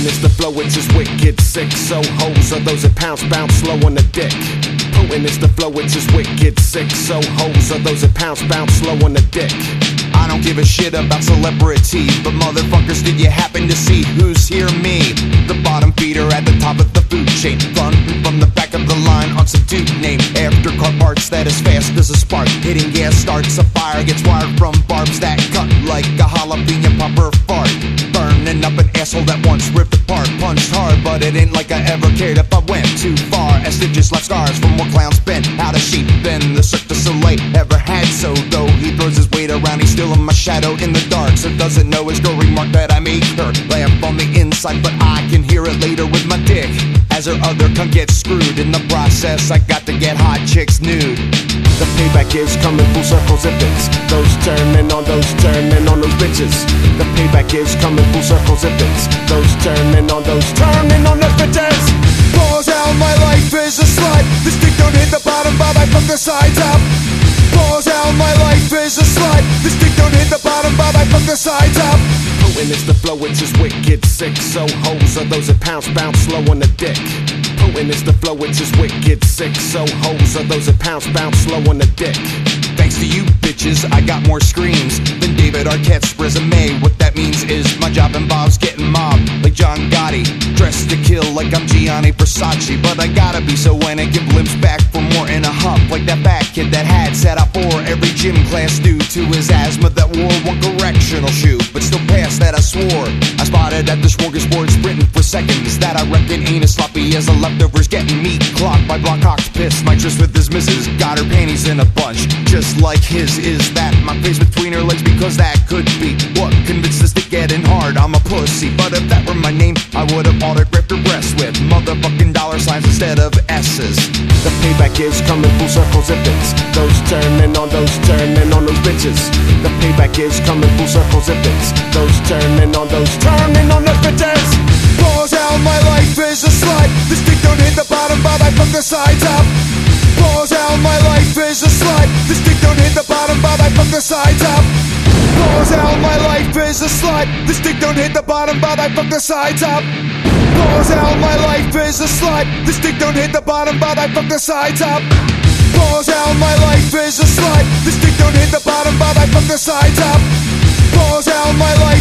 is the flow, it's just wicked sick. So hoes are those that pounce, bounce slow on the dick. Potent is the flow, it's just wicked sick. So hoes are those that pounce, bounce slow on the dick. I don't give a shit about celebrity, but motherfuckers, did you happen to see who's here? Me, the bottom feeder at the top of the food chain, run from the back of the line on some dude named after car parts that is fast as a spark. Hitting gas starts a fire, gets wired from barbs that cut like a jalapeno popper fart. Burning up an asshole that once ripped apart, punched hard, but it ain't like I ever cared if I went too far. As stitches left scars from more clowns bent out of shape than the Cirque du Soleil ever had. So though he throws his weight around, he's still in my shadow in the dark. So doesn't know his girl remark that I make her laugh on the inside, but I can hear it later with my dick as her other cunt gets screwed. In the process, I got to get hot chicks nude. The payback is coming full circle zippers. Those turning on those bitches. The payback is coming full circle zippers. Those turning on those bitches. Balls out, my life is a slut. This dick don't hit the bottom, but I fuck the sides up. Balls out, my life is a slut. This dick don't hit the bottom, but I fuck the sides up. Potent is the flow, it's just wicked sick. So hoes are those that pounce, bounce slow on the dick. Potent is the flow, it's just wicked sick. So hoes are those that pounce, bounce slow on the dick. Thanks to you bitches, I got more screams than David Arquette's resume. What that means is my job involves getting mobbed like John Gotti, dressed to kill like I'm Gianni Versace. But I gotta be, so when I give limbs back for more in a hump, like that fat kid that had sat out for every gym class due to his asthma that wore one correctional shoe, but still passed that I swore. I spotted at the smorgasbord sprinting for seconds that I reckon ain't as sloppy as the leftovers getting meat clocked by Blackhawk's piss. My tryst with his missus got her panties in a bunch, just like his. Is that my face between her legs? Because that could be what convinced us to getting hard. I'm a pussy, but if that were my name, I would've autographed her breasts with motherfucking dollar signs instead of S's. The payback is coming full circle zippers. Those turning on those bitches. The payback is coming full circle zippers. Those turning on those bitches. Balls out, my life is a slut. This dick don't hit the bottom, but I fuck the sides up. Balls out, my life is a slut. This dick don't hit the bottom, but I fuck the sides up. Balls out, my life is a slut. This dick don't hit the bottom, but I fuck the sides up. Balls out, my life is a slut. This dick don't hit the bottom, but I fuck the sides up. Balls out, my life is a slut. This dick don't hit the bottom, but I fuck the sides up. Balls out, my life